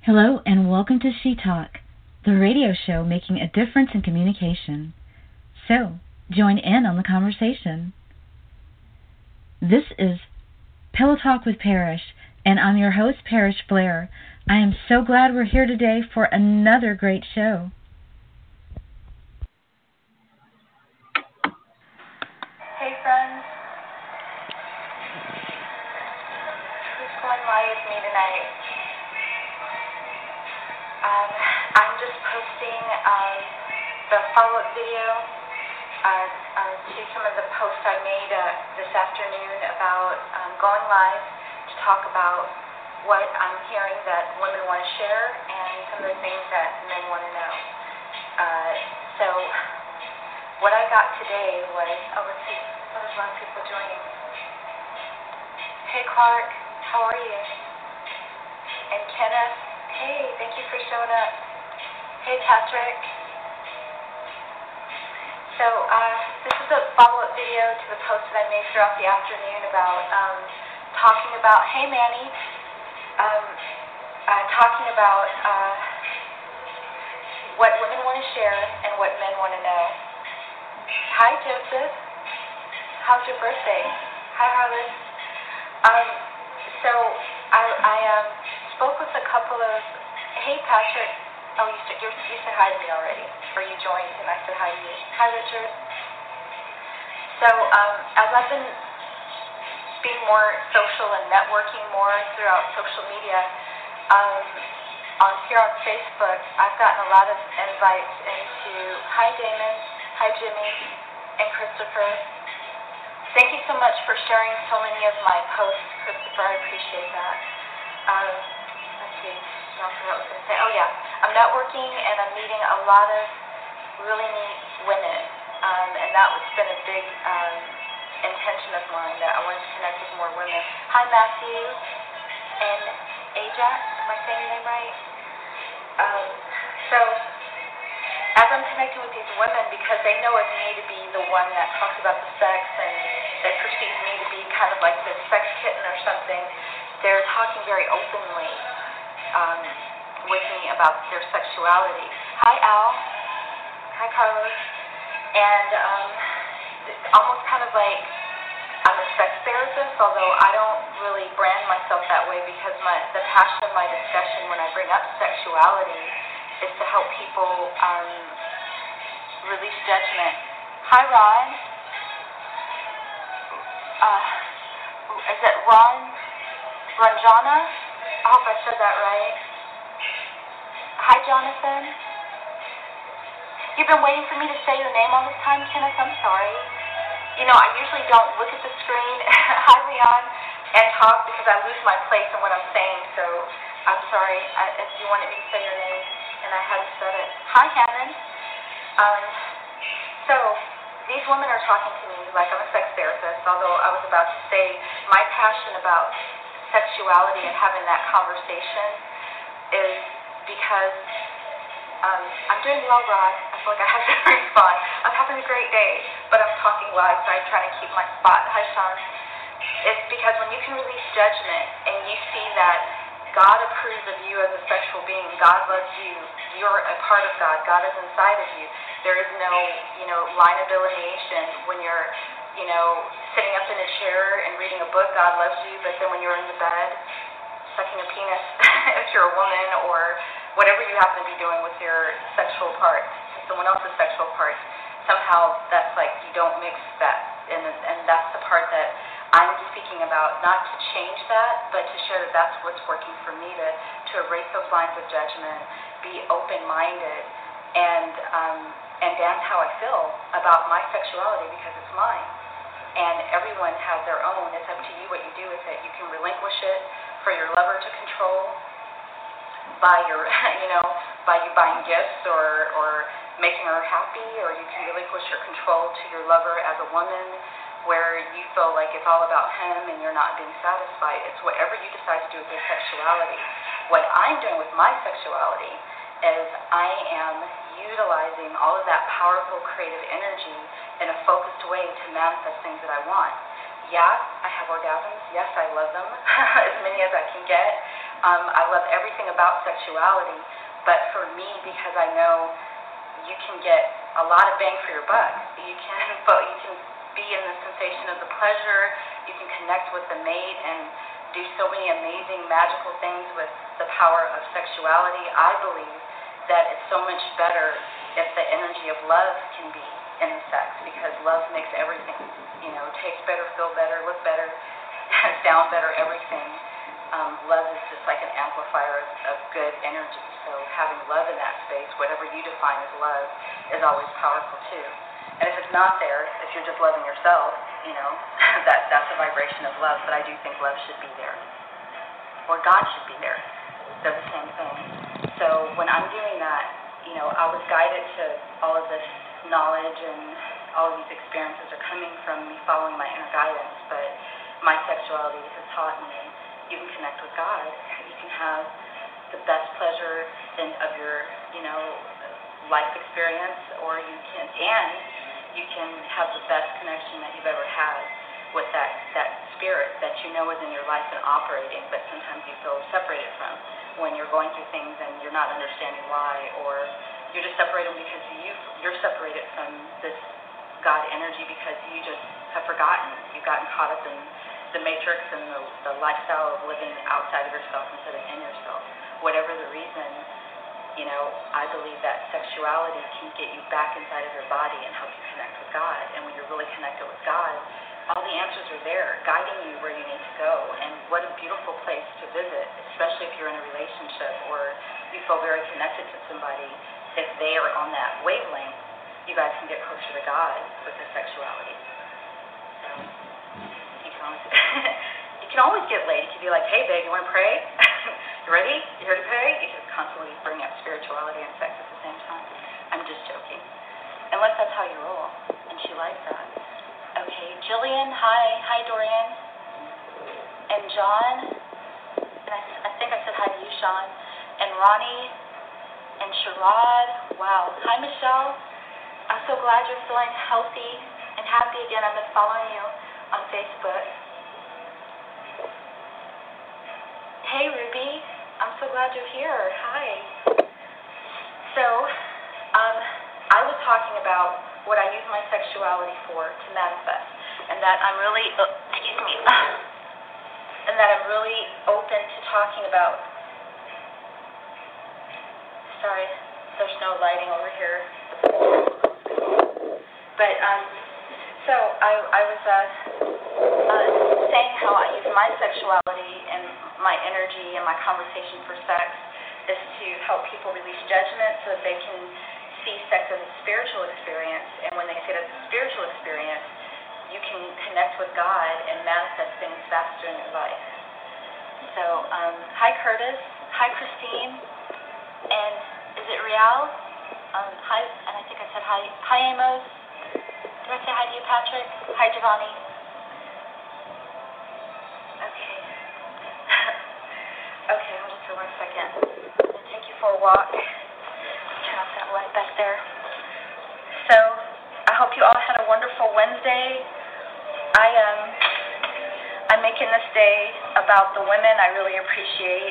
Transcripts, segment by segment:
Hello and welcome to She Talk, the radio show making a difference in communication. So, join in on the conversation. This is Pillow Talk with Parrish, and I'm your host, Parrish Blair. I am so glad we're here today for another great show. Hey friends, who's going live with me tonight? I'm just posting the follow-up video to some of the posts I made this afternoon about going live to talk about what I'm hearing that women want to share and some of the things that men want to know. So what I got today was, let's see, there's a lot of people joining. Hey Clark, how are you? And Kenneth, hey, thank you for showing up. Hey Patrick. So this is a follow-up video to the post that I made throughout the afternoon about talking about, hey Manny, talking about what women want to share and what men want to know. Hi Joseph, how's your birthday? Hi Harlan. So I spoke with a couple of, hey Patrick, you said hi to me already, or you joined and I said hi to you. Hi Richard. So as I've been being more social and networking more throughout social media, here on Facebook, I've gotten a lot of invites into, hi Damon, hi Jimmy, and Christopher. Thank you so much for sharing so many of my posts, Christopher. I appreciate that. Let's see. I forgot what I was going to say. Oh, yeah. I'm networking and I'm meeting a lot of really neat women. And that has been a big intention of mine, that I wanted to connect with more women. Hi, Matthew and Ajax. Am I saying your name right? So as I'm connecting with these women, because they know of me to be the one that talks about the sex and they perceive me to be kind of like the sex kitten or something, they're talking very openly with me about their sexuality. Hi, Al. Hi, Carlos. And it's almost kind of like I'm a sex therapist, although I don't really brand myself that way, because the passion of my discussion when I bring up sexuality is to help people release judgment. Hi, Ron. Is it Ranjana? I hope I said that right. Hi, Jonathan. You've been waiting for me to say your name all this time, Kenneth? I'm sorry. You know, I usually don't look at the screen, hi, Leon, and talk because I lose my place in what I'm saying, so I'm sorry if you wanted me to say your name and I hadn't said it. Hi, Hannon. So these women are talking to me like I'm a sex therapist, although I was about to say my passion about sexuality and having that conversation is because I'm doing well, Rod. I feel like I have to respond. I'm having a great day, but I'm talking live, so I'm trying to keep my spot. Hi, Sean. It's because when you can release judgment and you see that God approves of you as a sexual being, God loves you, you're a part of God, God is inside of you. There is no, line of delineation when you're, sitting up in a chair and reading a book, God loves you, but then when you're in the bed, sucking a penis, if you're a woman, or whatever you happen to be doing with your sexual parts, someone else's sexual parts, somehow that's like you don't mix that, and that's the part that I'm speaking about, not to change that, but to share that that's what's working for me, to erase those lines of judgment, be open-minded, and dance how I feel about my sexuality, because it's mine. And everyone has their own. It's up to you what you do with it. You can relinquish it for your lover to control by your, by you buying gifts or making her happy, or you can relinquish your control to your lover as a woman, where you feel like it's all about him and you're not being satisfied. It's whatever you decide to do with your sexuality. What I'm doing with my sexuality is I am utilizing all of that powerful creative energy in a focused way to manifest things that I want. Yeah, I have orgasms. Yes, I love them, as many as I can get. I love everything about sexuality, but for me, because I know you can get a lot of bang for your buck. You can be in the sensation of the pleasure. You can connect with the mate and do so many amazing, magical things with the power of sexuality. I believe that it's so much better if the energy of love can be in the sex, because love makes everything, taste better, feel better, look better, sound better, everything. Love is just like an amplifier of good energy. So having love in that space, whatever you define as love, is always powerful too. And if it's not there, if you're just loving yourself, that's a vibration of love. But I do think love should be there, or God should be there. They're the same thing. So when I'm doing that, I was guided to all of this knowledge, and all of these experiences are coming from me following my inner guidance. But my sexuality has taught me you can connect with God. You can have the best pleasure of your, life experience, or you can have the best connection that you've ever had with that spirit that is in your life and operating, but sometimes you feel separated from when you're going through things and you're not understanding why, or you're just separated because you're separated from this God energy because you just have forgotten. You've gotten caught up in the matrix and the lifestyle of living outside of yourself instead of in yourself. Whatever the reason, I believe that sexuality can get you back inside of your body and help you connect with God. And when you're really connected with God, all the answers are there, guiding you where you need to go. And what a beautiful place to visit, especially if you're in a relationship or you feel very connected to somebody. If they are on that wavelength, you guys can get closer to God with the sexuality. So you can always get laid. You can be like, hey, babe, you want to pray? You ready? You here to pray? You can constantly bring up spirituality and sex at the same time. I'm just joking. Unless that's how you roll, and she likes that. Okay, Jillian, hi. Hi, Dorian. And John, and I think I said hi to you, Sean. And Ronnie, and Sherrod. Wow. Hi, Michelle. I'm so glad you're feeling healthy and happy again. I've been following you on Facebook. Hey, Ruby. I'm so glad you're here. Hi. So, I was talking about what I use my sexuality for to manifest, and that I'm really, and that I'm really open to talking about. Sorry, there's no lighting over here. But so I was saying how I use my sexuality and my energy and my conversation for sex is to help people release judgment so that they can see sex as a spiritual experience. And when they see it as a spiritual experience, you can connect with God and manifest things faster in your life. So, hi Curtis, hi Christine, and is it Rial? Hi, and I think I said hi. Hi Amos. Did I say hi to you, Patrick? Hi Giovanni. Okay. Okay, hold on for 1 second. I'm going to take you for a walk. Turn off that light back there. So, I hope you all had a wonderful Wednesday. I'm making this day about the women I really appreciate.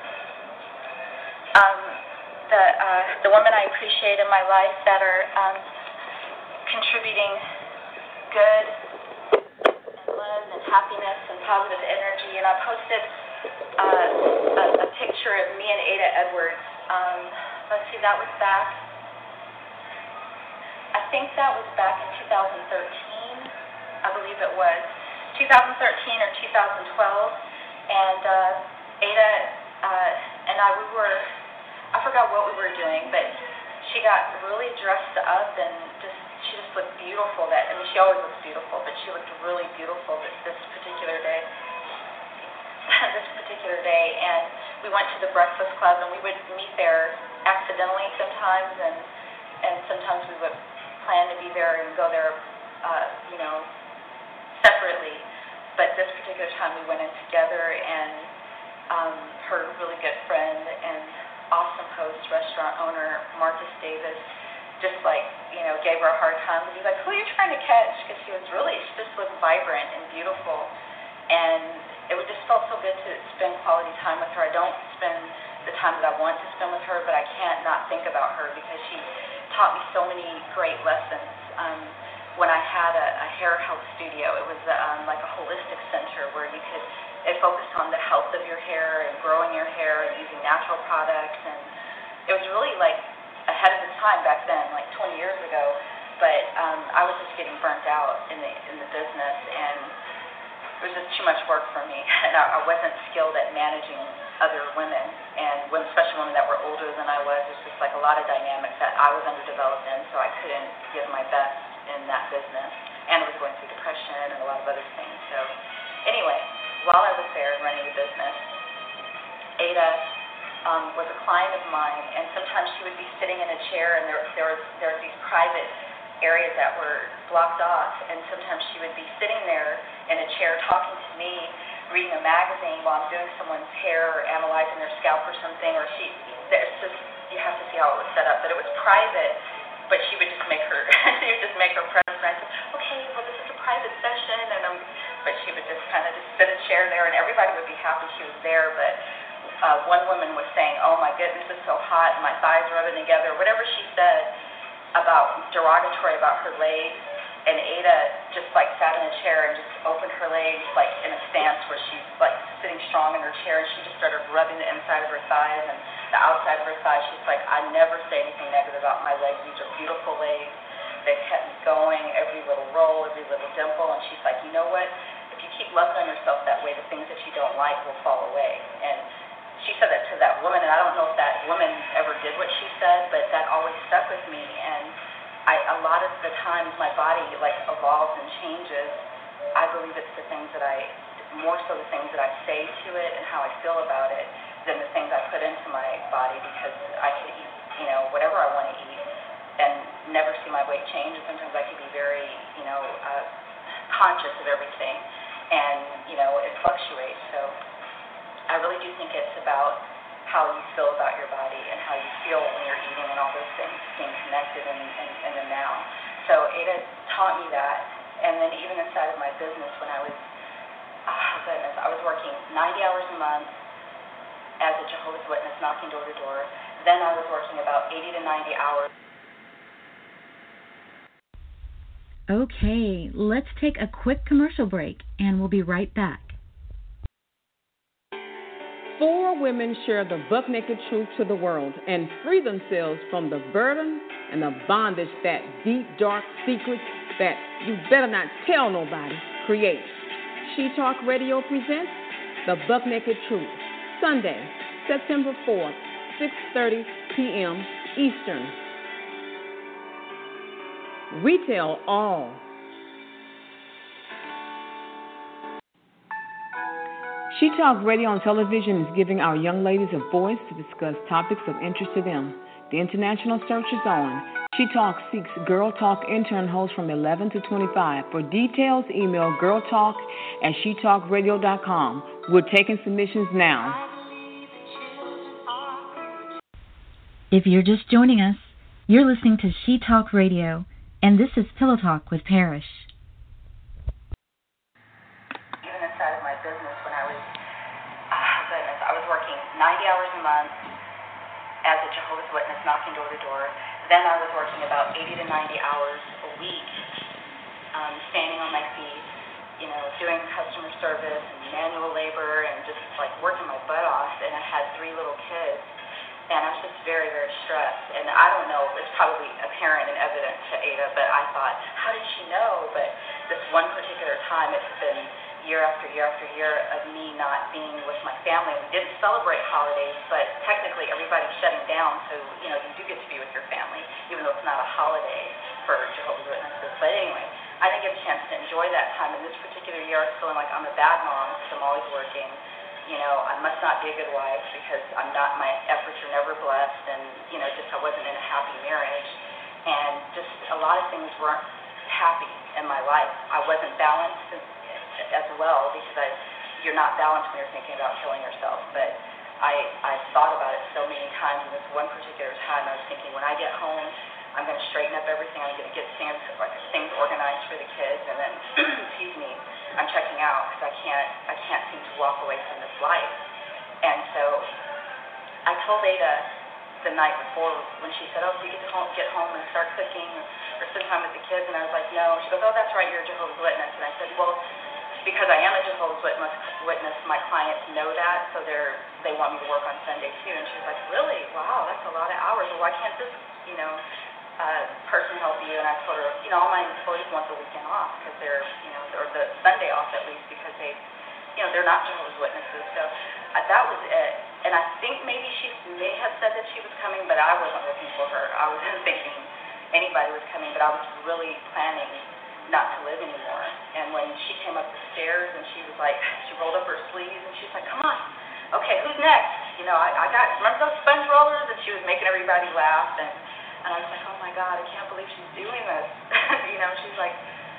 The women I appreciate in my life that are contributing good and love and happiness and positive energy. And I posted a picture of me and Ada Edwards. Let's see, that was back. I think that was back in 2013. I believe it was 2013 or 2012. And Ada and I forgot what we were doing, but she got really dressed up and she just looked beautiful. She always looks beautiful, but she looked really beautiful this particular day. And we went to the Breakfast Club, and we would meet there accidentally sometimes, and sometimes we would plan to be there and go there, separately. But this particular time we went in together, and her really good friend and awesome host, restaurant owner, Marcus Davis, just gave her a hard time. He was like, who are you trying to catch? Because she just looked vibrant and beautiful. And it would just felt so good to spend quality time with her. I don't spend the time that I want to spend with her, but I can't not think about her because she taught me so many great lessons. When I had a hair health studio, it was like a holistic center where it focused on the health of your hair and growing your hair and using natural products, and it was really like ahead of its time back then, like 20 years ago. But I was just getting burnt out in the business, and it was just too much work for me, and I wasn't skilled at managing other women, and especially women that were older than I was. There's just like a lot of dynamics that I was underdeveloped in, so I couldn't give my best in that business, and I was going through depression and a lot of other things. So anyway, while I was there running the business, Ada was a client of mine, and sometimes she would be sitting in a chair, and there were these private areas that were blocked off, and sometimes she would be sitting there in a chair talking to me, reading a magazine while I'm doing someone's hair or analyzing their scalp or something, or there's just, you have to see how it was set up, but it was private, but she would just make her presence, and I said, okay, well, this is a private session, but she would just kind of just sit a chair there, and everybody would be happy she was there, but one woman was saying, oh my goodness, it's so hot, and my thighs are rubbing together, whatever she said about derogatory about her legs, and Ada just like sat in a chair and just opened her legs like in a stance where she's like sitting strong in her chair, and she just started rubbing the inside of her thighs and the outside of her thighs. She's like, I never say anything negative about my legs. These are beautiful legs. They've kept me going, every little roll, every little dimple. And she's like, you know what? If you keep loving on yourself that way, the things that you don't like will fall away. And she said that to that woman, and I don't know if that woman ever did what she said, but that always stuck with me. And a lot of the times my body like evolves and changes. I believe it's more so the things that I say to it and how I feel about it than the things I put into my body, because I could eat, whatever I want to eat and never see my weight change. And sometimes I can be very, conscious of everything, and, it fluctuates. So I really do think it's about how you feel about your body and how you feel when you're eating and all those things being connected in the now. So Ada taught me that, and then even inside of my business when I was working 90 hours a month as a Jehovah's Witness, knocking door to door. Then I was working about 80 to 90 hours. Okay, let's take a quick commercial break, and we'll be right back. 4 women share the buck-naked truth to the world and free themselves from the burden and the bondage that deep, dark secrets that you better not tell nobody create. She Talk Radio presents The Buck-Naked Truth, Sunday, September 4th, 6:30 p.m. Eastern. We tell all. She Talk Radio and television is giving our young ladies a voice to discuss topics of interest to them. The international search is on. She Talk seeks Girl Talk intern hosts from 11 to 25. For details, email girltalk@shetalkradio.com. We're taking submissions now. If you're just joining us, you're listening to She Talk Radio, and this is Pillow Talk with Parrish. Even inside of my business, when I was working 90 hours a month as a Jehovah's Witness, knocking door to door. Then I was working about 80 to 90 hours a week, standing on my feet, doing customer service and manual labor and just like working my butt off. And I had 3 little kids, and I was just very, very stressed. And I don't know, it's probably apparent and evident to Ada, but I thought, how did she know? But this one particular time, it's been year after year after year of me not being with my family. We didn't celebrate holidays, but technically everybody's shutting down, so you do get to be with your family, even though it's not a holiday for Jehovah's Witnesses. But anyway, I didn't get a chance to enjoy that time. And this particular year, I was feeling like I'm a bad mom because I'm always working. I must not be a good wife because I'm not. My efforts are never blessed, and just I wasn't in a happy marriage, and just a lot of things weren't happy in my life. I wasn't balanced as well, because you're not balanced when you're thinking about killing yourself. But I thought about it so many times, and this one particular time I was thinking, when I get home, I'm going to straighten up everything. I'm going to get things organized for the kids, and then, excuse me, I'm checking out because I can't seem to walk away from this life. And so I told Ada the night before when she said, oh, so you get home and start cooking or spend time with the kids, and I was like, no. She goes, oh, that's right, you're a Jehovah's Witness. And I said, well, because I am a Jehovah's Witness, my clients know that, so they want me to work on Sunday too. And she's like, really? Wow, that's a lot of hours. Well, why can't this, person help you? And I told her, all my employees want the weekend off because they're, or the Sunday off at least because they're not Jehovah's Witnesses. So that was it. And I think maybe she may have said that she was coming, but I wasn't looking for her. I wasn't thinking anybody was coming, but I was really planning not to live anymore. And when she came up the stairs and she was like, she rolled up her sleeves and she's like, come on, okay, who's next? I got, remember those sponge rollers? And she was making everybody laugh. And I was like, oh my God, I can't believe she's doing this. She's like,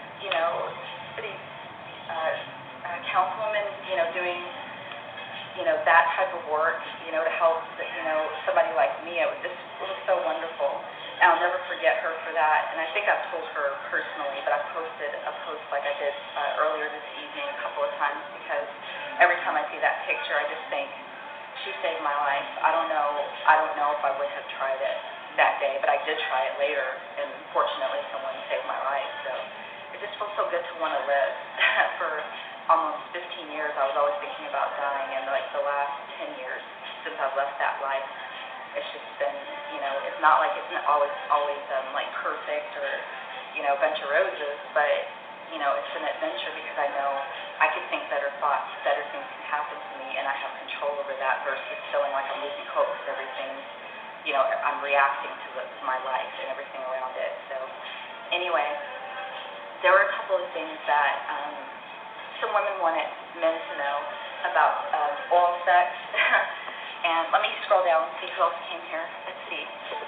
city councilwoman, doing, that type of work, to help, somebody like me. It was so wonderful. And I'll never forget her for that. And I think I've told her personally, but I posted a post like I did earlier this evening a couple of times because every time I see that picture, I just think, she saved my life. I don't know if I would have tried it that day, but I did try it later, and fortunately someone saved my life. So it just feels so good to want to live. For almost 15 years, I was always thinking about dying, and like the last 10 years since I've left that life, it's just been, it's not like it's always like perfect or, a bunch of roses, but, it's an adventure because I know I can think better thoughts, better things can happen to me, and I have control over that versus feeling like I'm losing hope because everything's, I'm reacting to my life and everything around it. So anyway, there were a couple of things that some women wanted men to know about oral sex. And let me scroll down and see who else came here. Let's see.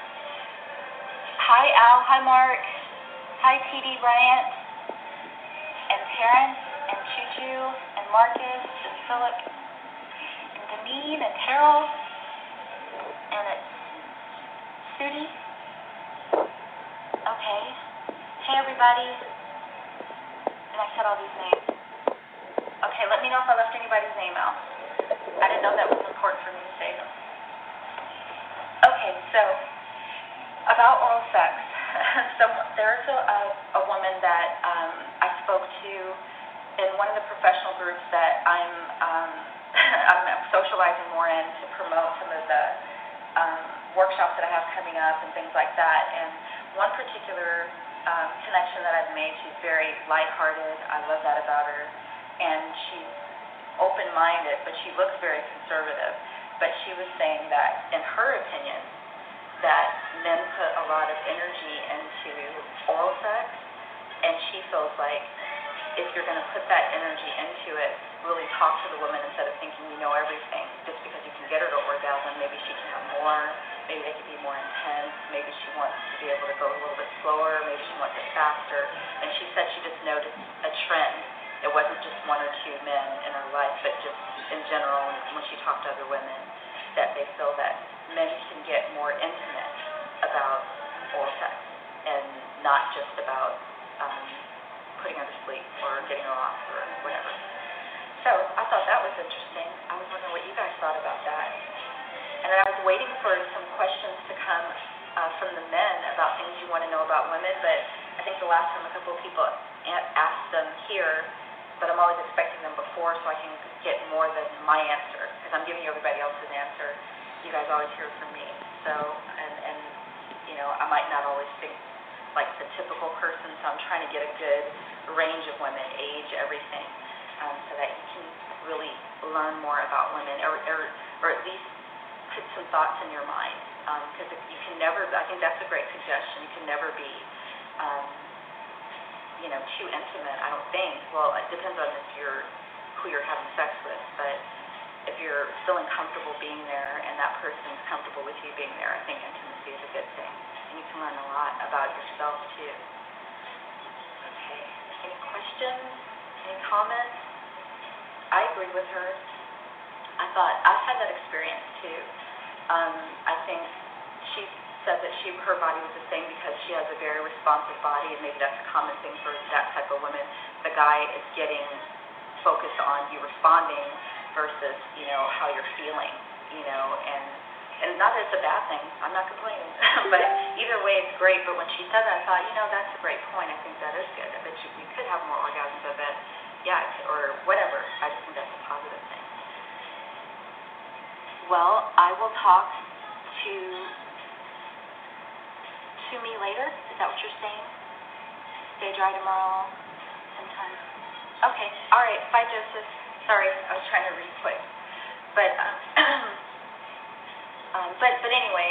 Hi, Al. Hi, Mark. Hi, T.D. Bryant. And Terrence. And Choo-Choo. And Marcus. And Philip. And Deneen. And Terrell. And it's Sudi. Okay. Hey, everybody. And I said all these names. Okay, let me know if I left anybody's name out. I didn't know that was important for me to say them. Okay, so about oral sex. So there's a woman that I spoke to in one of the professional groups that I'm socializing more in to promote some of the workshops that I have coming up and things like that. And one particular connection that I've made, she's very lighthearted. I love that about her. And she's open-minded, but she looks very conservative. But she was saying that, in her opinion, that men put a lot of energy into oral sex, and she feels like if you're going to put that energy into it, really talk to the woman instead of thinking you know everything. Just because you can get her to orgasm, maybe she can have more, maybe they can be more intense, maybe she wants to be able to go a little bit slower, maybe she wants it faster. And she said she just noticed a trend. It wasn't just one or two men in her life, but just in general, when she talked to other women, that they feel that men can get more intimate about oral sex and not just about putting her to sleep or getting her off or whatever. So I thought that was interesting. I was wondering what you guys thought about that. And then I was waiting for some questions to come from the men about things you want to know about women, but I think the last time a couple of people asked them here, but I'm always expecting them before so I can get more than my answer, because I'm giving you everybody else's answer. You guys always hear from me. So, and I might not always think like the typical person, so I'm trying to get a good range of women, age, everything, so that you can really learn more about women, or at least put some thoughts in your mind, because you can never, I think that's a great suggestion, you can never be too intimate, I don't think. Well, it depends on who you're having sex with, but if you're feeling comfortable being there and that person's comfortable with you being there, I think intimacy is a good thing. And you can learn a lot about yourself, too. Okay. Any questions? Any comments? I agree with her. I thought, I've had that experience, too. I think said that her body was the same because she has a very responsive body, and maybe that's a common thing for that type of women. The guy is getting focused on you responding versus, how you're feeling, and not that it's a bad thing. I'm not complaining. But either way, it's great. But when she said that, I thought, that's a great point. I think that is good. I bet we could have more orgasms. I bet, or whatever. I just think that's a positive thing. Well, I will talk to me later. Is that what you're saying? Stay dry tomorrow sometime. Okay. All right. Bye, Joseph. Sorry, I was trying to read quick. But anyway,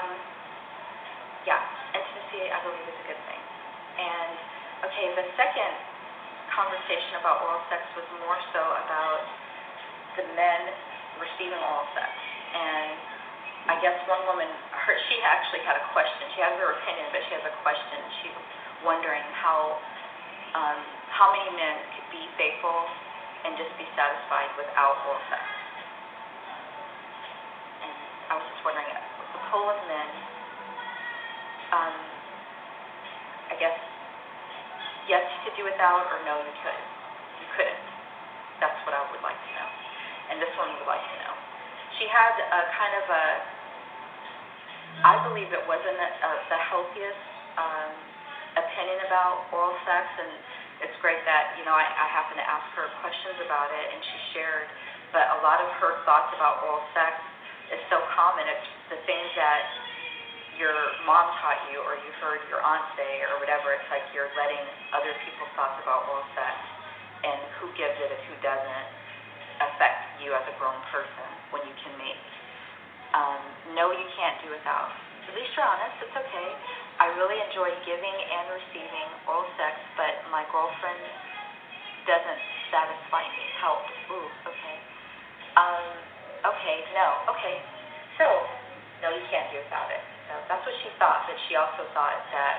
intimacy, I believe, is a good thing. And okay, the second conversation about oral sex was more so about the men receiving oral sex. And I guess one woman, she actually had a question. She has her opinion, but she has a question. She's wondering how many men could be faithful and just be satisfied without oral sex. And I was just wondering, the poll of men, I guess, yes, you could do without, or no, you couldn't. That's what I would like to know. And this one would like to know. She had a kind of I believe it wasn't the healthiest opinion about oral sex, and it's great that, I happened to ask her questions about it, and she shared, but a lot of her thoughts about oral sex is so common. It's the things that your mom taught you, or you heard your aunt say, or whatever. It's like you're letting other people's thoughts about oral sex and who gives it and who doesn't affect you as a grown person when you can mate. No, you can't do without. At least you're honest. It's okay. I really enjoy giving and receiving oral sex, but my girlfriend doesn't satisfy me. Help. Ooh, okay. Okay, no. Okay. So, no, you can't do without it. So that's what she thought, but she also thought that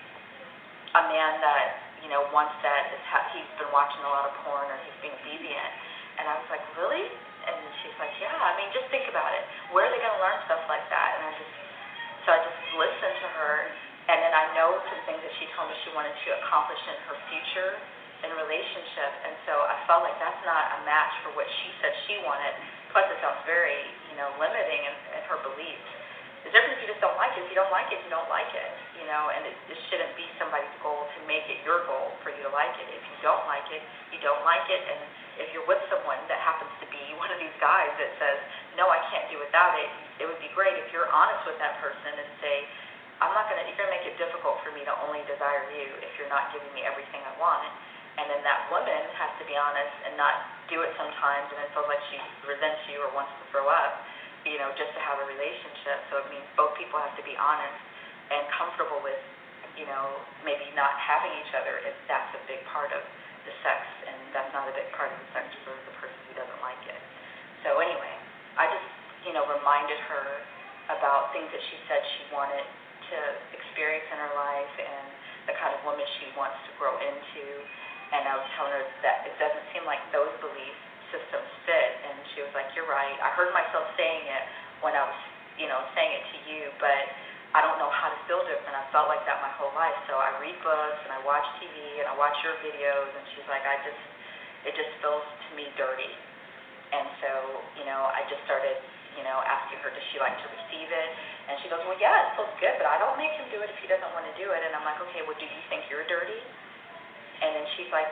a man that, wants that, he's been watching a lot of porn, or he's being deviant. And I was like, really? And she's like, yeah, just think about it. Where are they going to learn stuff like that? And I just listened to her, and then I know some things that she told me she wanted to accomplish in her future in relationship, and so I felt like that's not a match for what she said she wanted. Plus, it sounds very, limiting in her beliefs. The difference, you just don't like it. If you don't like it, you don't like it, and it shouldn't be somebody's goal to make it your goal for you to like it. If you don't like it, you don't like it, and if you're with someone that happens to be one of these guys that says, no, I can't do without it, it would be great if you're honest with that person and say, you're going to make it difficult for me to only desire you if you're not giving me everything I want. And then that woman has to be honest and not do it sometimes and then feels like she resents you or wants to throw up, just to have a relationship. So it means both people have to be honest and comfortable with, maybe not having each other if that's a big part of the sex, and that's not a big part of the sex for the person who doesn't like it. So anyway, I just, reminded her about things that she said she wanted to experience in her life and the kind of woman she wants to grow into. And I was telling her that it doesn't seem like those belief systems fit. And she was like, you're right. I heard myself saying it when I was, saying it to you, but I don't know how to feel different. I felt like that my whole life. So I read books and I watch TV and I watch your videos. And she's like, it just feels to me dirty. And so, I just started, asking her, does she like to receive it? And she goes, well, yeah, it feels good, but I don't make him do it if he doesn't want to do it. And I'm like, okay, well, do you think you're dirty? And then she's like,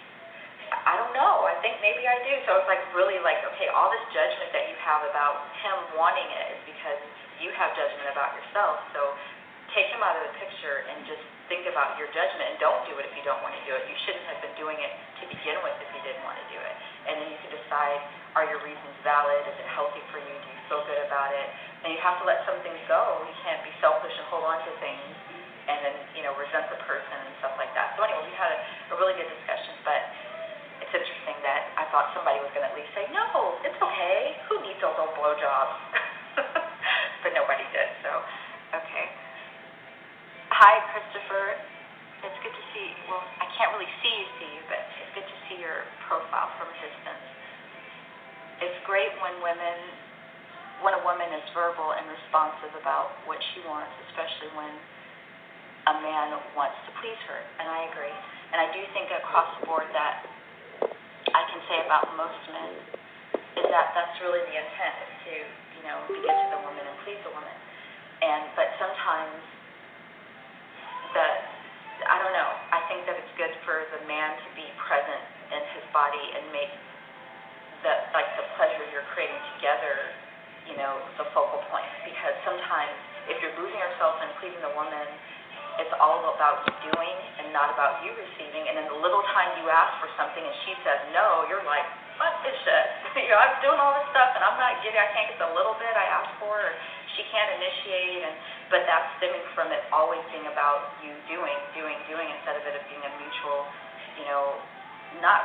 I don't know. I think maybe I do. So it's like really like, okay, all this judgment that you have about him wanting it is because you have judgment about yourself. So take him out of the picture and just think about your judgment and don't do it if you don't want to do it. You shouldn't have been doing it to begin with if you didn't want to do it. And then you can decide, are your reasons valid? Is it healthy for you? Do you feel good about it? And you have to let some things go. You can't be selfish and hold on to things and then, resent the person and stuff like that. So anyway, we had a really good discussion, but it's interesting that I thought somebody was going to at least say, no, it's okay. Who needs those old blowjobs? But nobody did, so, okay. Hi, Christopher. It's good to see, well, I can't really see you, but it's good to see your profile from a distance. It's great when a woman is verbal and responsive about what she wants, especially when a man wants to please her, and I agree. And I do think across the board that I can say about most men is that that's really the intent, is to, to get to the woman and please the woman. But sometimes I don't know, I think that it's good for the man to be present in his body and make the pleasure you're creating together, the focal point. Because sometimes if you're losing yourself and pleasing the woman, it's all about you doing and not about you receiving. And in the little time you ask for something and she says no, you're like, fuck this shit. I'm doing all this stuff and I'm not giving. I can't get the little bit I asked for. Or she can't initiate. But that's stemming from it always being about you doing instead of it being a mutual, not.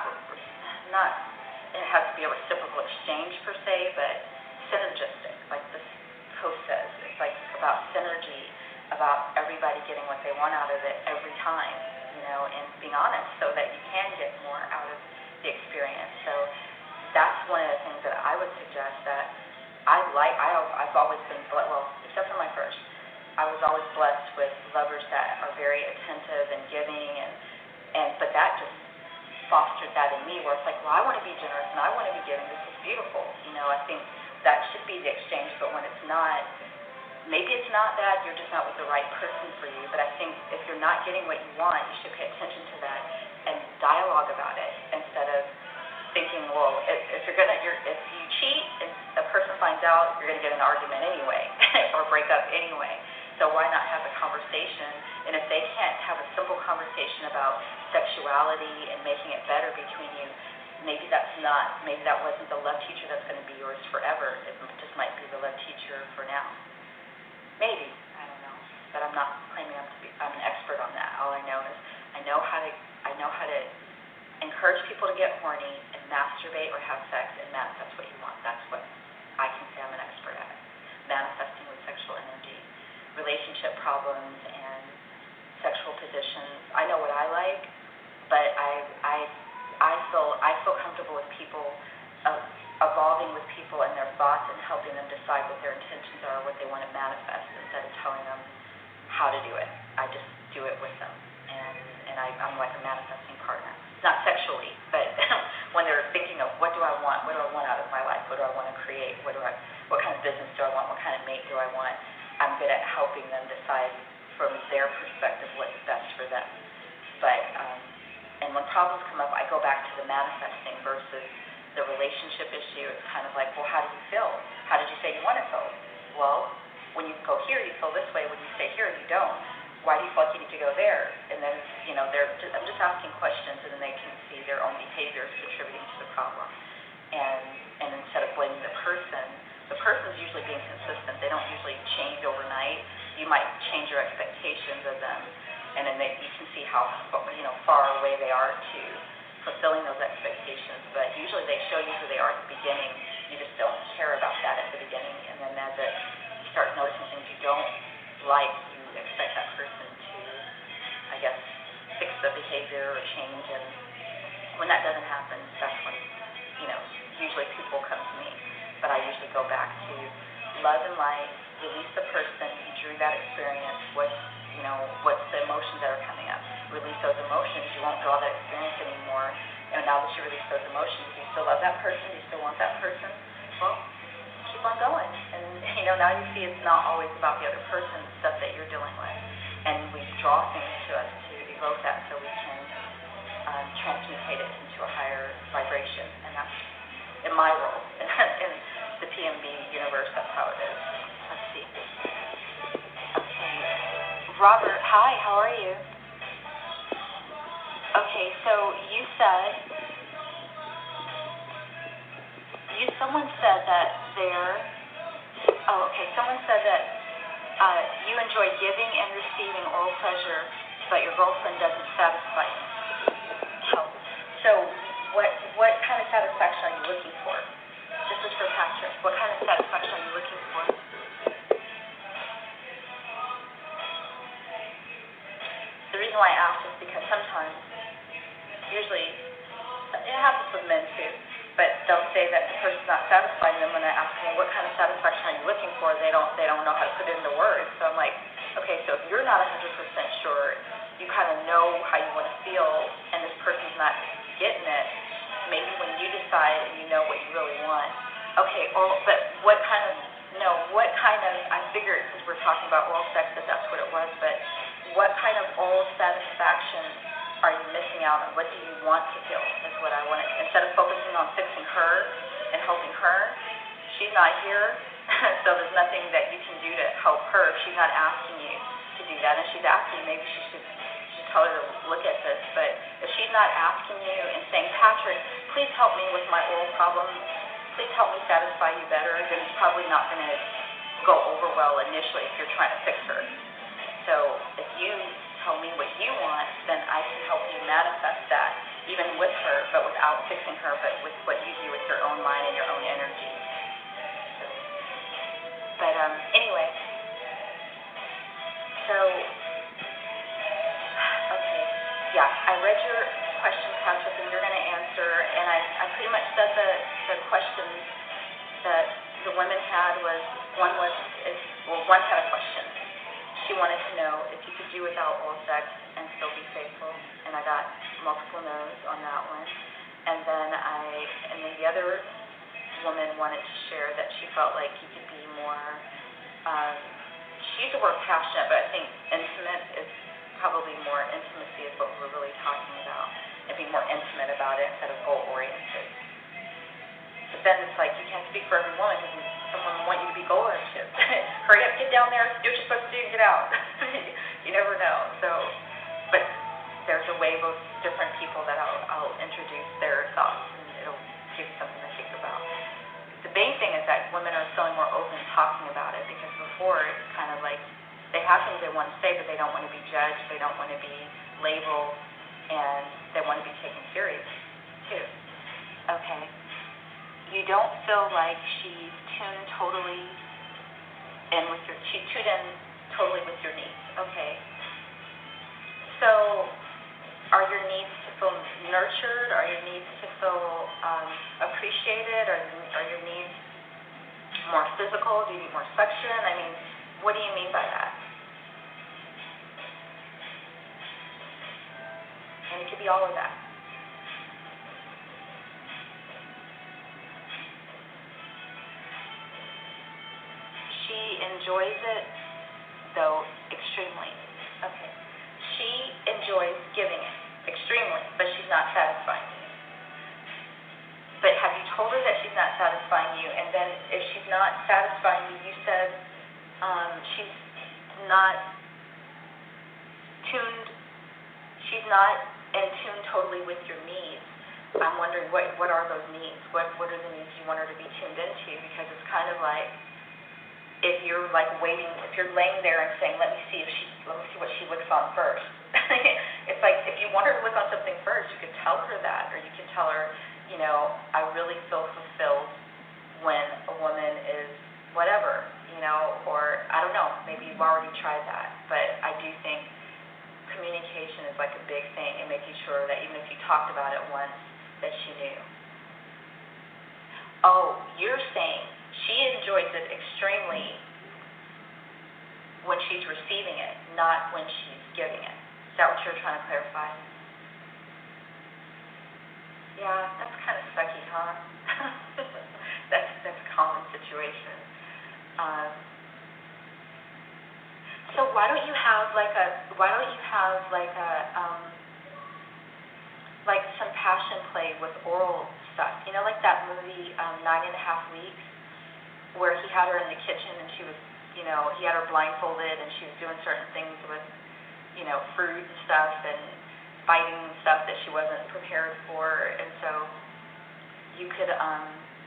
It has to be a reciprocal exchange per se, but synergistic, like this coach says. It's like about synergy, about everybody getting what they want out of it every time, and being honest so that you can get more out of the experience. So that's one of the things that I would suggest that I've always been, except for my first, I was always blessed with lovers that are very attentive and giving, but that just fostered that in me where it's like, well, I want to be generous and I want to be giving. This is beautiful. I think that should be the exchange, but when it's not, maybe it's not that, you're just not with the right person for you. But I think if you're not getting what you want, you should pay attention to that and dialogue about it instead of thinking, well, if you cheat and a person finds out, you're going to get an argument anyway or break up anyway. So why not have a conversation? And if they can't have a simple conversation about sexuality and making it better between you, maybe that wasn't the love teacher that's going to be yours forever. It just might be the love teacher for now. Maybe, I don't know. But I'm not claiming I'm an expert on that. All I know is I know how to encourage people to get horny and masturbate or have sex and manifest what you want. That's what I can say I'm an expert at. Manifesting with sexual energy, relationship problems, and sexual positions. I know what I like, but I feel comfortable with people, evolving with people and their thoughts and helping them decide what their intentions are, what they want to manifest, instead of telling them how to do it. I just do it with them, and I'm like a manifesting partner. Not sexually, but when they're thinking of what do I want out of my life, what do I want to create, what kind of business do I want, what kind of mate do I want, I'm good at helping them decide from their perspective what's best for them. But and when problems come up, I go back to the manifesting versus the relationship issue. It's kind of like, well, how do you feel? How did you say you want to feel? Well, when you go here, you feel this way. When you stay here, you don't. Why do you feel like you need to go there? And then, I'm just asking questions, and then they can see their own behaviors contributing to the problem. And instead of blaming the person's usually being consistent. They don't usually change overnight. You might change your expectations of them, and then you can see how far away they are to fulfilling those expectations. But usually they show you who they are at the beginning. You just don't care about that at the beginning, and then as you start noticing things you don't like, you expect that person to, I guess, fix the behavior or change. And when that doesn't happen, that's when usually people come to me. But I usually go back to love and light, release the person, you drew that experience, what's the emotions that are coming up. Release those emotions, you won't draw that experience anymore. And now that you release those emotions, do you still love that person? Do you still want that person? Well, keep on going. And now you see it's not always about the other person, it's stuff that you're dealing with. And we draw things to us to evoke that so we can transmutate it into a higher vibration. And that's in my role. In the PMB universe, that's how it is. Let's see. Okay. Robert, hi, how are you? Okay, so you said, someone said that someone said that you enjoy giving and receiving oral pleasure, but your girlfriend doesn't satisfy you. So what kind of satisfaction are you looking for? This is for Patrick. What kind of satisfaction are you looking for? The reason why I ask is because sometimes, usually, it happens with men too, but they'll say that the person's not satisfying them when I ask them, what kind of satisfaction are you looking for? They don't know how to put it into words. So I'm like, okay, so if you're not 100% sure, you kind of know how you want to feel, and this person's not getting it. Maybe when you decide and you know what you really want, okay, but what kind of, I figured because we're talking about oral sex that that's what it was, but what kind of oral satisfaction are you missing out on? What do you want to feel is what I want to, instead of focusing on fixing her and helping her, she's not here, so there's nothing that you can do to help her. She's not asking you to do that, and she's asking, maybe she should tell her to look at this, but if she's not asking you and saying, Patrick, please help me with my oral problem, please help me satisfy you better, then it's probably not going to go over well initially if you're trying to fix her. So if you tell me what you want, then I can help you manifest that, even with her, but without fixing her, but with what you do with your own mind and your own energy. So, but anyway, so, okay, yeah, I read your question, Patrick, and you're going to answer, and I pretty much said the questions that the women had was, one had a question. She wanted to know if you could do without oral sex and still be faithful, and I got multiple no's on that one. And then the other woman wanted to share that she felt like you could be more, she used the word passionate, but I think intimate is probably more, intimacy is what we're really talking about, and be more intimate about it instead of goal-oriented. But then it's like, you can't speak for every woman because some women want you to be goal-oriented. Hurry up, get down there, do what you're supposed to do, and get out. You never know. So, but there's a wave of different people that I'll introduce their thoughts, and it'll give you something to think about. The main thing is that women are feeling more open talking about it, because before it's kind of like they have things they want to say, but they don't want to be judged, they don't want to be labeled, and they want to be taken serious, too. Okay. You don't feel like she's tuned totally in with she's tuned in totally with your needs. Okay. So, are your needs to feel nurtured? Are your needs to feel appreciated? Are your needs more physical? Do you need more suction? I mean, what do you mean by that? And it could be all of that. She enjoys it, though, extremely. Okay. She enjoys giving it, extremely, but she's not satisfying you. But have you told her that she's not satisfying you? And then if she's not satisfying you, you said she's not tuned, she's not in tune totally with your needs. I'm wondering what are those needs? What are the needs you want her to be tuned into? Because it's kind of like, if you're like waiting, if you're laying there and saying, let me see what she looks on first. It's like, if you want her to look on something first, you can tell her that, or you can tell her, you know, I really feel fulfilled when a woman is whatever, you know, or I don't know, maybe you've already tried that, but I do think communication is like a big thing, and making sure that even if you talked about it once, that she knew. Oh, you're saying she enjoys it extremely when she's receiving it, not when she's giving it. Is that what you're trying to clarify? Yeah, that's kind of sucky, huh? that's a common situation. So why don't you have like some passion play with oral stuff? You know, like that movie 9.5 Weeks, where he had her in the kitchen and she was, you know, he had her blindfolded and she was doing certain things with, you know, fruit and stuff and biting stuff that she wasn't prepared for, and so you could, I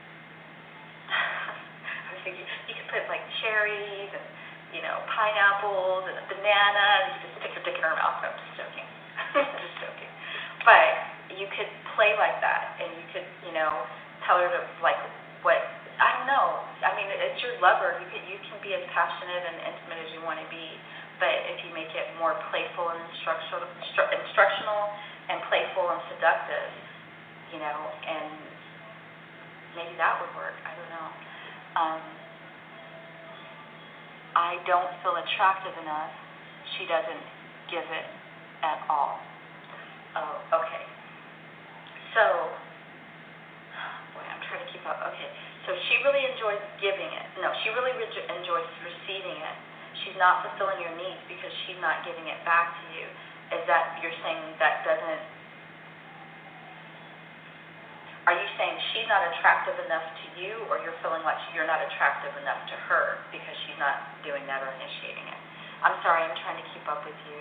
was thinking, you could put like cherries and, you know, pineapples and a banana, and you could stick your dick in her mouth. No, I'm just joking. Just joking. But you could play like that, and you could, you know, tell her to, like, what, I don't know. I mean, it's your lover. You can be as passionate and intimate as you want to be, but if you make it more playful and instructional and playful and seductive, you know, and maybe that would work. I don't know. I don't feel attractive enough. She doesn't give it at all. Oh, okay. So, boy, I'm trying to keep up. Okay. So she really enjoys giving it. No, she really enjoys receiving it. She's not fulfilling your needs because she's not giving it back to you. Is that, you're saying that doesn't, are you saying she's not attractive enough to you, or you're feeling like you're not attractive enough to her because she's not doing that or initiating it? I'm sorry, I'm trying to keep up with you.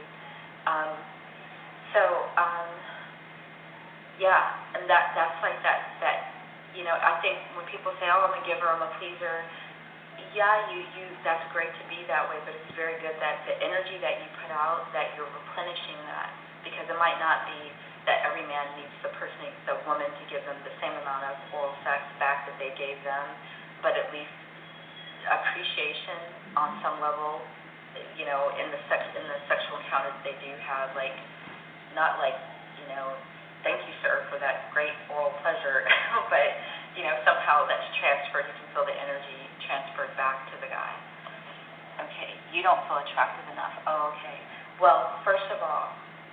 Yeah, and that's like that, you know, I think when people say, oh, I'm a giver, I'm a pleaser, yeah, you that's great to be that way, but it's very good that the energy that you put out, that you're replenishing that, because it might not be that every man needs the woman to give them the same amount of oral sex back that they gave them, but at least appreciation on some level, you know, in the sexual encounters they do have, like, not like, you know, thank you, sir, for that great oral pleasure, but, you know, somehow that's transferred. You can feel the energy transferred back to the guy. Okay, you don't feel attractive enough. Oh, okay. Well, first of all,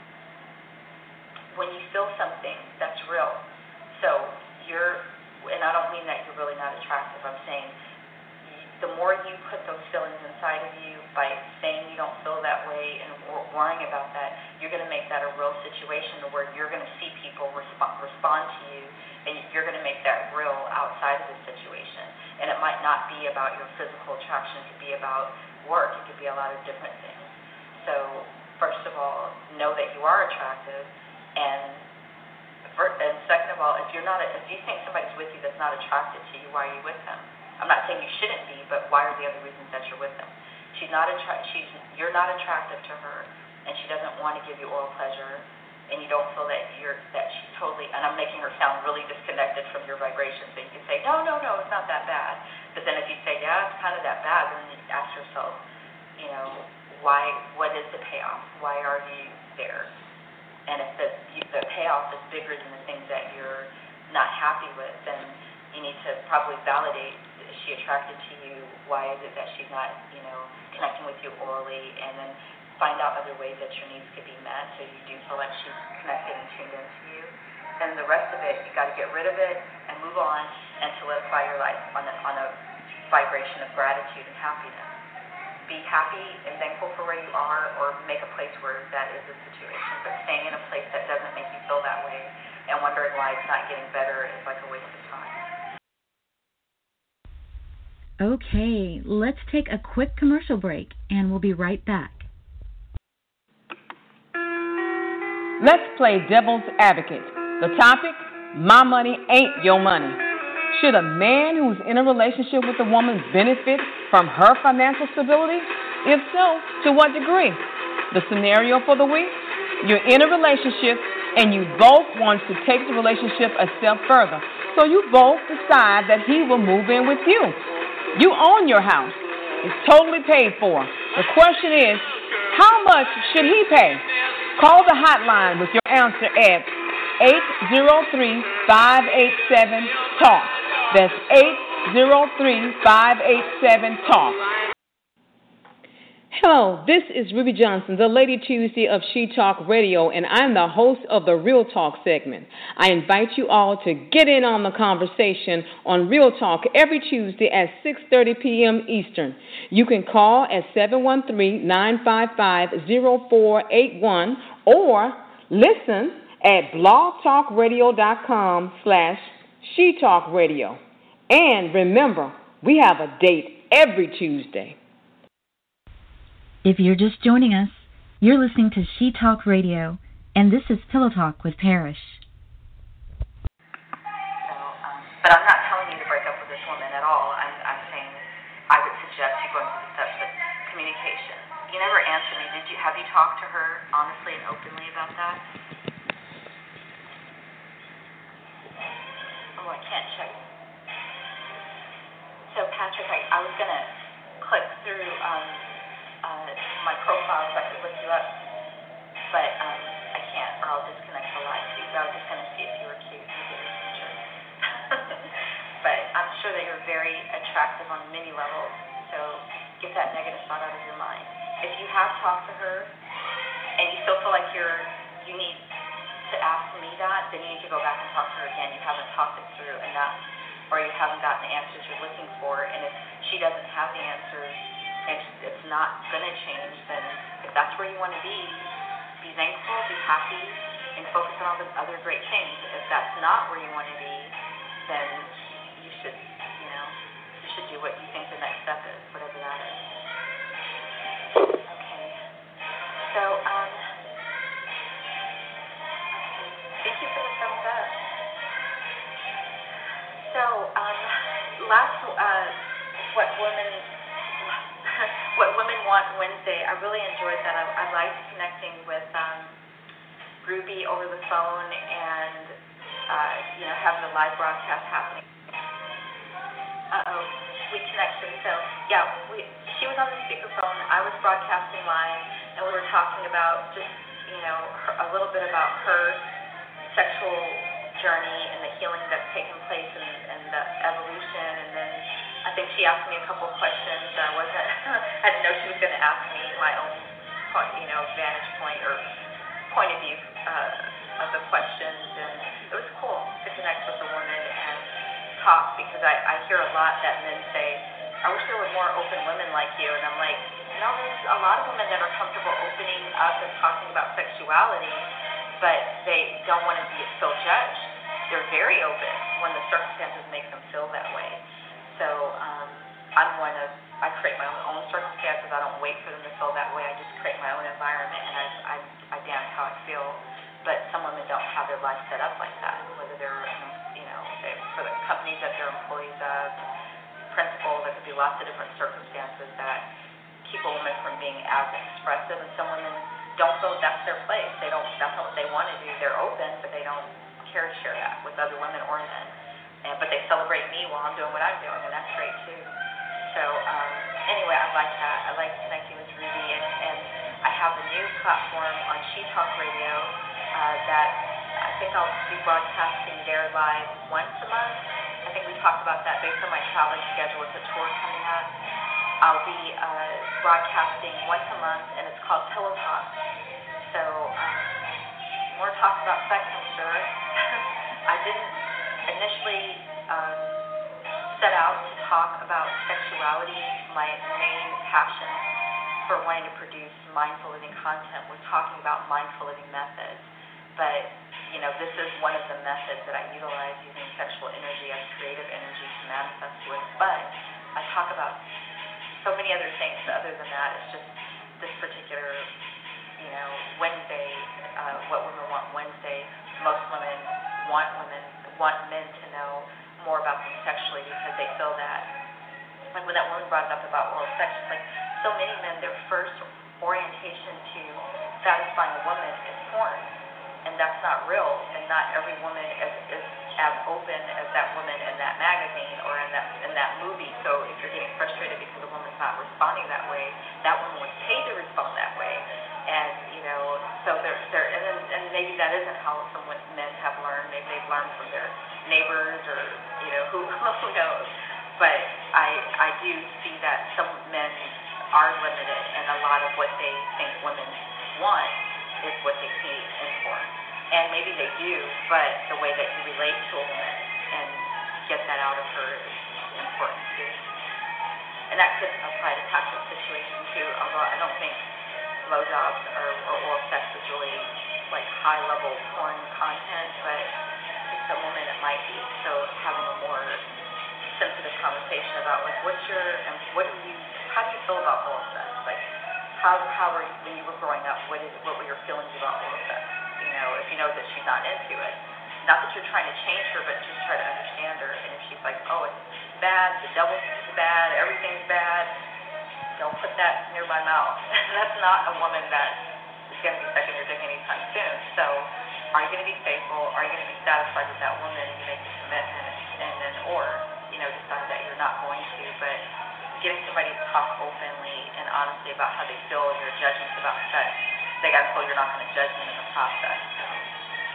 when you feel something, that's real. So and I don't mean that you're really not attractive. I'm saying the more you put those feelings inside of you by saying you don't feel that way and worrying about that, you're going to make that a real situation where you're going to see people respond to you, and you're going to make that real outside of the situation. And it might not be about your physical attraction. It could be about work. It could be a lot of different things. So first of all, know that you are attractive, and second of all, if you think somebody's with you that's not attracted to you, why are you with them? I'm not saying you shouldn't be, but why are the other reasons that you're with them? You're not attractive to her, and she doesn't want to give you oral pleasure, and you don't feel that she's totally, and I'm making her sound really disconnected from your vibration, so you can say, no, it's not that bad. But then if you say, yeah, it's kind of that bad, then you ask yourself, you know, what is the payoff? Why are you there? And if the payoff is bigger than the things that you're not happy with, then you need to probably validate, is she attracted to you? Why is it that she's not, you know, connecting with you orally? And then find out other ways that your needs could be met so you do feel like she's connected and tuned into you. And the rest of it, you got to get rid of it and move on and solidify your life on a vibration of gratitude and happiness. Be happy and thankful for where you are, or make a place where that is the situation. But staying in a place that doesn't make you feel that way and wondering why it's not getting better is like a waste of time. Okay, let's take a quick commercial break, and we'll be right back. Let's play devil's advocate. The topic, my money ain't your money. Should a man who's in a relationship with a woman benefit from her financial stability? If so, to what degree? The scenario for the week? You're in a relationship and you both want to take the relationship a step further. So you both decide that he will move in with you. You own your house. It's totally paid for. The question is, how much should he pay? Call the hotline with your answer at 803-587-TALK. That's 803-587-TALK. Hello, this is Ruby Johnson, the Lady Tuesday of She Talk Radio, and I'm the host of the Real Talk segment. I invite you all to get in on the conversation on Real Talk every Tuesday at 6:30 p.m. Eastern. You can call at 713-955-0481 or listen at blogtalkradio.com/SheTalkRadio. And remember, we have a date every Tuesday. If you're just joining us, you're listening to She Talk Radio, and this is Pillow Talk with Parrish. But I'm not telling you to break up with this woman at all. I'm saying I would suggest you going through the steps of communication. You never answered me. Have you talked to her honestly and openly about that? Oh, I can't check. So, Patrick, I was going to click through my profile so I could look you up, but I can't, or I'll disconnect the live feed. I was just going to see if you were cute and get your picture. but I'm sure that you're very attractive on many levels. So get that negative thought out of your mind. If you have talked to her and you still feel like you need to ask me that, then you need to go back and talk to her again. You haven't talked it through enough, or you haven't gotten the answers you're looking for. And if she doesn't have the answers and it's not going to change, then if that's where you want to be thankful, be happy, and focus on all the other great things. If that's not where you want to be, then you should do what you think the next step is, whatever that is. Okay. So, thank you for the thumbs up. So, what Women Want Wednesday, I really enjoyed that. I liked connecting with Ruby over the phone and having the live broadcast happening. We connected. So yeah, she was on the speakerphone. I was broadcasting live, and we were talking about just a little bit about her sexual journey and the healing that's taken place and the evolution. And then I think she asked me a couple of questions that I didn't know she was going to ask me my own vantage point or point of view of the questions, and it was cool to connect with a woman and talk, because I hear a lot that men say, I wish there were more open women like you, and I'm like, no, there's a lot of women that are comfortable opening up and talking about sexuality, but they don't want to feel judged. They're very open when the circumstances make them feel that way. So I create my own circumstances. I don't wait for them to feel that way. I just create my own environment, and I dance how I feel. But some women don't have their life set up like that, whether they're, for the companies that they're employees of, principal, there could be lots of different circumstances that keep a woman from being as expressive, and some women don't feel that's their place. That's not what they want to do. They're open, but they don't care to share that with other women or men. But they celebrate me while I'm doing what I'm doing, and that's great too. So anyway, I like that. I like connecting with Ruby, and I have a new platform on She Talk Radio that I think I'll be broadcasting there live once a month. I think we talked about that based on my traveling schedule with the tour coming up. I'll be broadcasting once a month, and it's called Pillow Talk. So more talk about sex, I'm sure. I didn't initially set out to talk about sexuality. My main passion for wanting to produce mindful living content was talking about mindful living methods. But, this is one of the methods that I utilize, using sexual energy as creative energy to manifest with. But I talk about so many other things other than that. It's just this particular, Wednesday, What Women Want Wednesday. Most women want men to know more about them sexually, because they feel that, like when that woman brought it up about oral sex, it's like so many men, their first orientation to satisfying a woman is porn, and that's not real, and not every woman is as open as that woman in that magazine or in that movie. So if you're getting frustrated because the woman's not responding that way, that woman was paid to respond that way. And so and maybe that isn't how some men have learned. Maybe they've learned from their neighbors, or who knows. But I do see that some men are limited, and a lot of what they think women want is what they see in porn. And maybe they do, but the way that you relate to a woman and get that out of her is important too. And that could apply to passive situations too, although I don't think blowjobs or oral sex is really like high-level porn content, but to some women it might be. So having a more sensitive conversation about like how do you feel about oral sex? Like how were you, when you were growing up? What were your feelings about oral sex? If you know that she's not into it, not that you're trying to change her, but just try to understand her. And if she's like, oh, it's bad, the devil's bad, everything's bad, don't put that near my mouth. That's not a woman that is going to be sucking your dick anytime soon. So are you going to be faithful? Are you going to be satisfied with that woman and you make a commitment, and then decide that you're not going to? But getting somebody to talk openly and honestly about how they feel and their judgments about sex, they got to feel you're not going to judge them in the process. So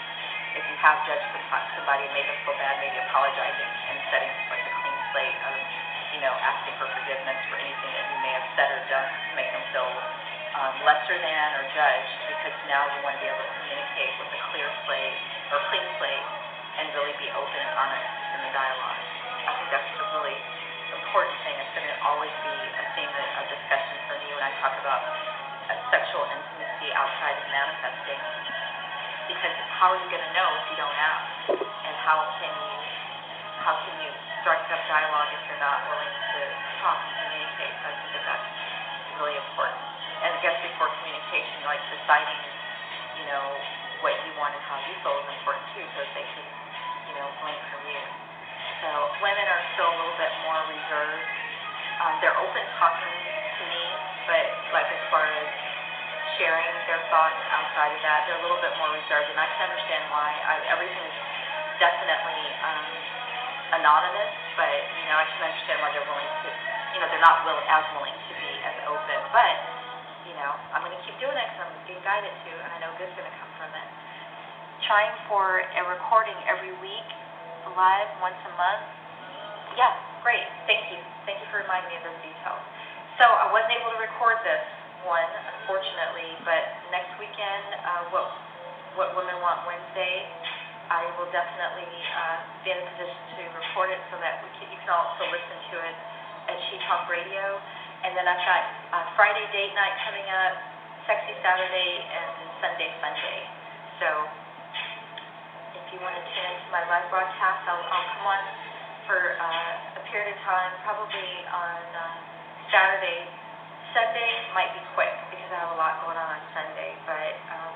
if you have judged somebody and made them feel bad, maybe apologizing and setting like a clean slate of, asking for forgiveness for anything that you may have said or done to make them feel lesser than or judged, because now you want to be able to communicate with a clear slate or clean slate and really be open and honest in the dialogue. I think that's a really important thing. It's going to always be a theme of discussion for me when I talk about sexual intimacy outside of manifesting, because how are you going to know if you don't ask? And how can you strike up dialogue if you're not willing to talk and communicate? So I think that's really important. And I guess before communication, like deciding, what you want and how you feel is important too, so that they can, glean from you. So women are still a little bit more reserved. They're open talking to me, but like as far as sharing their thoughts outside of that, they're a little bit more reserved, and I can understand why. Everything is definitely anonymous, but I can understand why they're willing to, they're not as willing to be as open. But I'm going to keep doing it because I'm being guided to, and I know good's going to come from it. Trying for a recording every week, live once a month. Yeah, great. Thank you. Thank you for reminding me of those details. So I wasn't able to record this one, unfortunately, but next weekend, what Women Want Wednesday, I will definitely be in a position to record it so that you can also listen to it at She Talk Radio. And then I've got Friday date night coming up, Sexy Saturday, and Sunday Sunday. So if you want to tune into my live broadcast, I'll come on for a period of time, probably on Saturday. Sunday might be quick because I have a lot going on Sunday, but I'm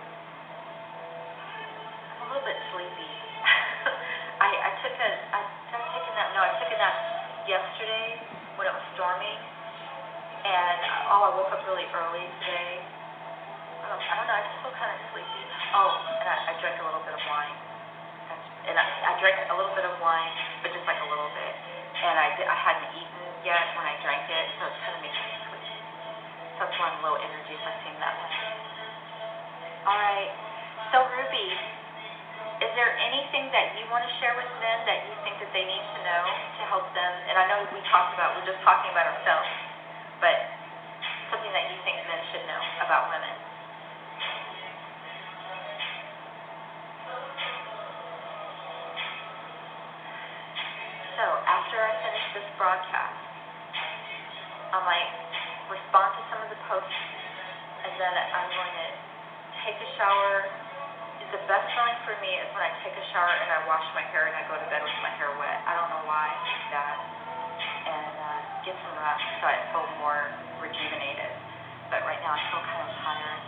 a little bit sleepy. I took a nap yesterday when it was storming, and I woke up really early today. I don't know, I just feel kind of sleepy. And I drank a little bit of wine. And I drank a little bit of wine, but just like a little bit. And I hadn't eaten yet when I drank it, so it's kind of making me sleepy. So that's why I'm low energy if I seem that way. All right. So Ruby, is there anything that you want to share with men that you think that they need to know to help them? And I know we're just talking about ourselves, but something that you think men should know about women. So after I finish this broadcast, I might respond to some of the posts, and then I'm going to take a shower. The best feeling for me is when I take a shower and I wash my hair and I go to bed with my hair wet. I don't know why I do that. And get some rest so I feel more rejuvenated. But right now I feel kind of tired.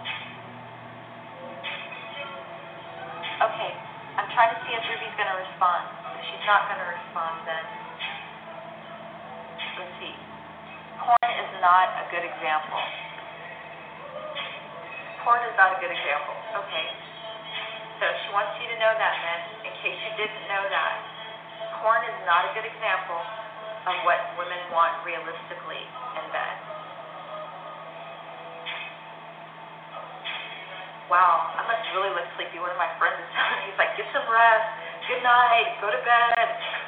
Okay, I'm trying to see if Ruby's going to respond. If she's not going to respond, then let's see. Porn is not a good example. Porn is not a good example. Okay. So she wants you to know that, men, in case you didn't know that. Porn is not a good example of what women want realistically in bed. Wow, I must really look sleepy. One of my friends is telling me, he's like, get some rest, good night, go to bed.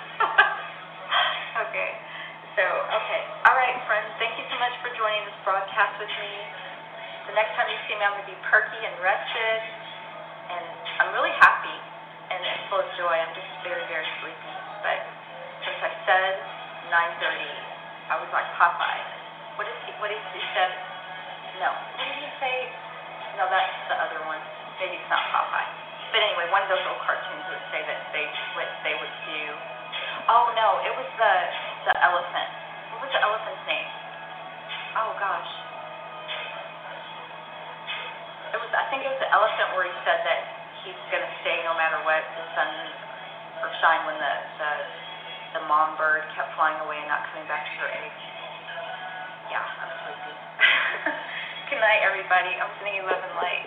Okay, all right, friends, thank you so much for joining this broadcast with me. The next time you see me, I'm going to be perky and rested. And I'm really happy and full of joy. I'm just very, very sleepy. But since I said 9:30, I was like Popeye. What did he say? No. What did he say? No, that's the other one. Maybe it's not Popeye. But anyway, one of those old cartoons would say that what they would do. Oh no, it was the elephant. What was the elephant's name? Oh gosh. I think it was the elephant where he said that he's going to stay no matter what, the sun or shine, when the mom bird kept flying away and not coming back to her egg. Yeah, I'm sleepy. Good night, everybody. I'm sending you love and light.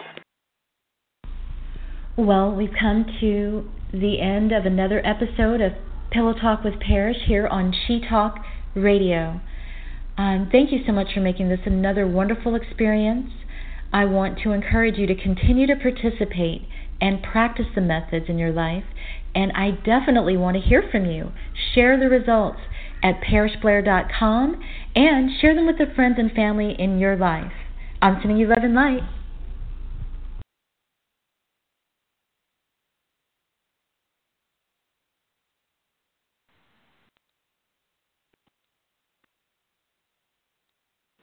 Well, we've come to the end of another episode of Pillow Talk with Parrish here on She Talk Radio. Thank you so much for making this another wonderful experience. I want to encourage you to continue to participate and practice the methods in your life. And I definitely want to hear from you. Share the results at parishblair.com and share them with the friends and family in your life. I'm sending you love and light.